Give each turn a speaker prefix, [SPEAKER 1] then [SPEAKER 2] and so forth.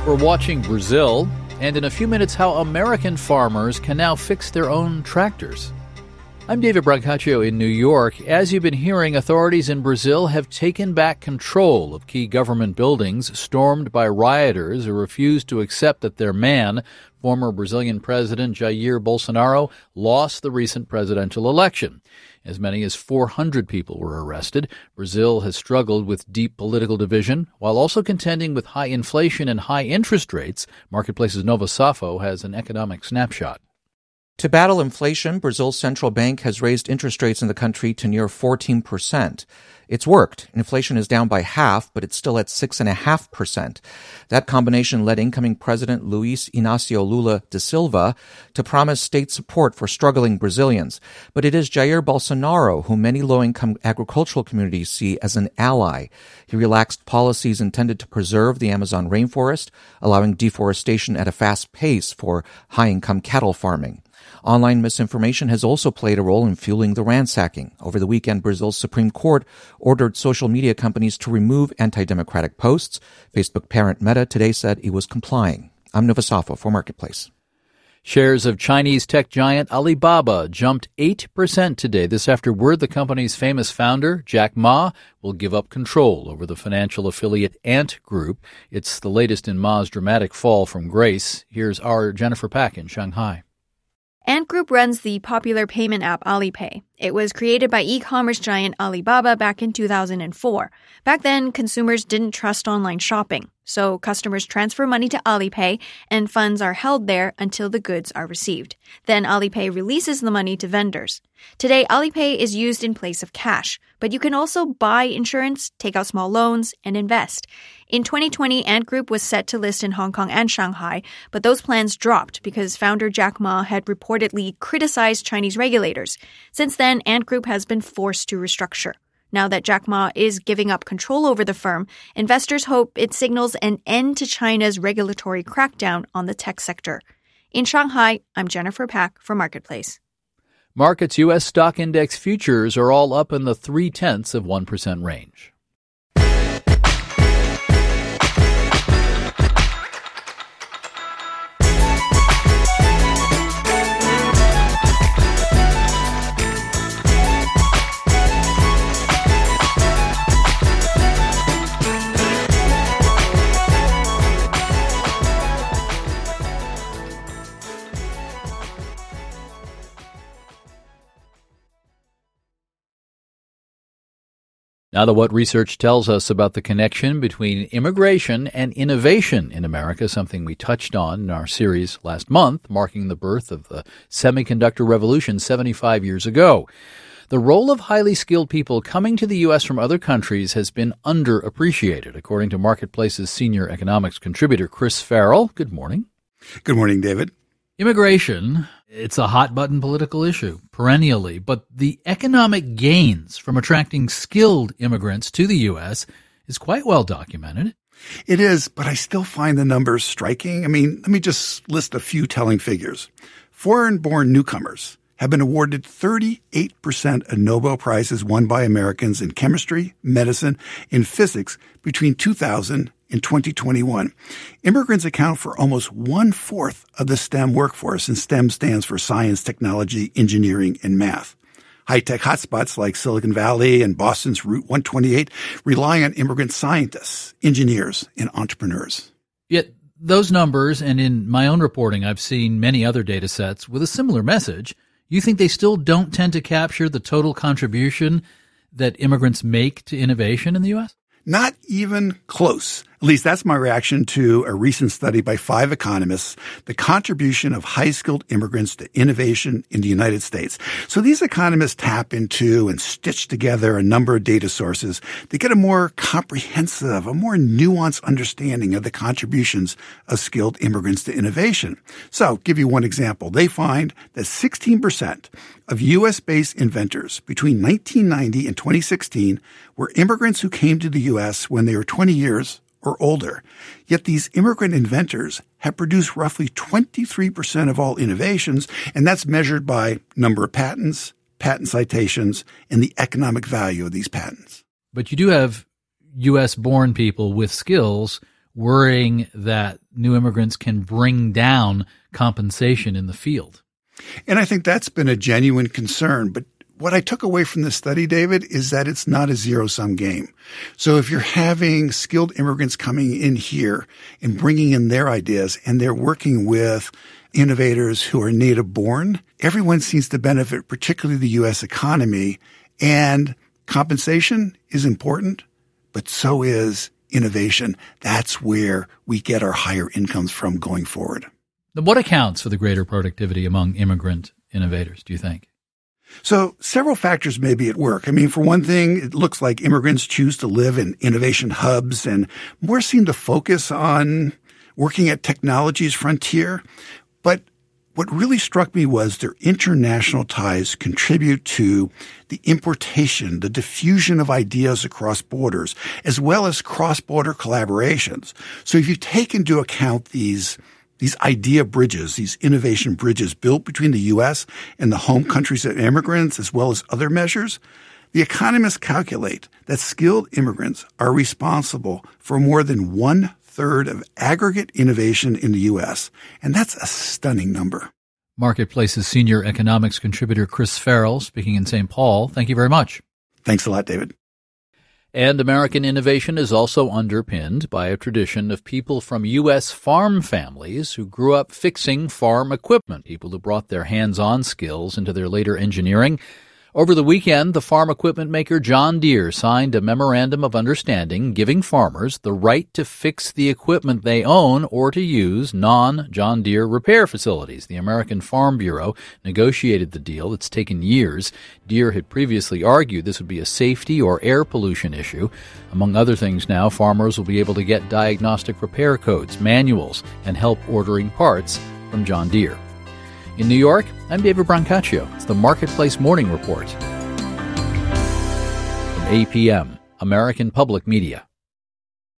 [SPEAKER 1] We're watching Brazil, and in a few minutes, how American farmers can now fix their own tractors. I'm David Brancaccio in New York. As you've been hearing, authorities in Brazil have taken back control of key government buildings stormed by rioters who refused to accept that their man, former Brazilian President Jair Bolsonaro, lost the recent presidential election. As many as 400 people were arrested. Brazil has struggled with deep political division while also contending with high inflation and high interest rates. Marketplace's Nova Safo has an economic snapshot.
[SPEAKER 2] To battle inflation, Brazil's central bank has raised interest rates in the country to near 14%. It's worked. Inflation is down by half, but it's still at 6.5%. That combination led incoming President Luiz Inácio Lula da Silva to promise state support for struggling Brazilians. But it is Jair Bolsonaro whom many low-income agricultural communities see as an ally. He relaxed policies intended to preserve the Amazon rainforest, allowing deforestation at a fast pace for high-income cattle farming. Online misinformation has also played a role in fueling the ransacking. Over the weekend, Brazil's Supreme Court ordered social media companies to remove anti-democratic posts. Facebook parent Meta today said it was complying. I'm Nova Safo for Marketplace.
[SPEAKER 1] Shares of Chinese tech giant Alibaba jumped 8% today. This after word the company's famous founder, Jack Ma, will give up control over the financial affiliate Ant Group. It's the latest in Ma's dramatic fall from grace. Here's our Jennifer Pack in Shanghai.
[SPEAKER 3] Ant Group runs the popular payment app Alipay. It was created by e-commerce giant Alibaba back in 2004. Back then, consumers didn't trust online shopping, so customers transfer money to Alipay and funds are held there until the goods are received. Then Alipay releases the money to vendors. Today, Alipay is used in place of cash, but you can also buy insurance, take out small loans, and invest. In 2020, Ant Group was set to list in Hong Kong and Shanghai, but those plans dropped because founder Jack Ma had reportedly criticized Chinese regulators. Since then, Ant Group has been forced to restructure. Now that Jack Ma is giving up control over the firm, investors hope it signals an end to China's regulatory crackdown on the tech sector. In Shanghai, I'm Jennifer Pack for Marketplace.
[SPEAKER 1] Markets' U.S. stock index futures are all up in the 0.3% range. Now to what research tells us about the connection between immigration and innovation in America, something we touched on in our series last month, marking the birth of the semiconductor revolution 75 years ago. The role of highly skilled people coming to the U.S. from other countries has been underappreciated, according to Marketplace's senior economics contributor, Chris Farrell. Good morning.
[SPEAKER 4] Good morning, David.
[SPEAKER 1] Immigration, it's a hot-button political issue, perennially, but the economic gains from attracting skilled immigrants to the U.S. is quite well documented.
[SPEAKER 4] It is, but I still find the numbers striking. Let me just list a few telling figures. Foreign-born newcomers have been awarded 38% of Nobel Prizes won by Americans in chemistry, medicine, and physics between 2000 and 2021. Immigrants account for almost 1/4 of the STEM workforce, and STEM stands for science, technology, engineering, and math. High-tech hotspots like Silicon Valley and Boston's Route 128 rely on immigrant scientists, engineers, and entrepreneurs.
[SPEAKER 1] Yet those numbers, and in my own reporting, I've seen many other data sets with a similar message. You think they still don't tend to capture the total contribution that immigrants make to innovation in the U.S.?
[SPEAKER 4] Not even close. At least that's my reaction to a recent study by 5 economists, the contribution of high-skilled immigrants to innovation in the United States. So these economists tap into and stitch together a number of data sources to get a more comprehensive, a more nuanced understanding of the contributions of skilled immigrants to innovation. So, give you one example. They find that 16% of U.S.-based inventors between 1990 and 2016 were immigrants who came to the U.S. when they were 20 years or older. Yet these immigrant inventors have produced roughly 23% of all innovations, and that's measured by number of patents, patent citations, and the economic value of these patents.
[SPEAKER 1] But you do have U.S.-born people with skills worrying that new immigrants can bring down compensation in the field.
[SPEAKER 4] And I think that's been a genuine concern. But what I took away from this study, David, is that it's not a zero-sum game. So if you're having skilled immigrants coming in here and bringing in their ideas and they're working with innovators who are native-born, everyone seems to benefit, particularly the U.S. economy. And compensation is important, but so is innovation. That's where we get our higher incomes from going forward.
[SPEAKER 1] What accounts for the greater productivity among immigrant innovators, do you think?
[SPEAKER 4] So several factors may be at work. I mean, for one thing, it looks like immigrants choose to live in innovation hubs and more seem to focus on working at technology's frontier. But what really struck me was their international ties contribute to the importation, the diffusion of ideas across borders, as well as cross-border collaborations. So if you take into account these idea bridges, these innovation bridges built between the U.S. and the home countries of immigrants, as well as other measures, the economists calculate that skilled immigrants are responsible for more than 1/3 of aggregate innovation in the U.S., and that's a stunning number.
[SPEAKER 1] Marketplace's senior economics contributor Chris Farrell, speaking in St. Paul. Thank you very much.
[SPEAKER 4] Thanks a lot, David.
[SPEAKER 1] And American innovation is also underpinned by a tradition of people from U.S. farm families who grew up fixing farm equipment, people who brought their hands-on skills into their later engineering. Over the weekend, the farm equipment maker John Deere signed a memorandum of understanding giving farmers the right to fix the equipment they own or to use non-John Deere repair facilities. The American Farm Bureau negotiated the deal. That's taken years. Deere had previously argued this would be a safety or air pollution issue. Among other things now, farmers will be able to get diagnostic repair codes, manuals, and help ordering parts from John Deere. In New York, I'm David Brancaccio. It's the Marketplace Morning Report. From APM, American Public Media.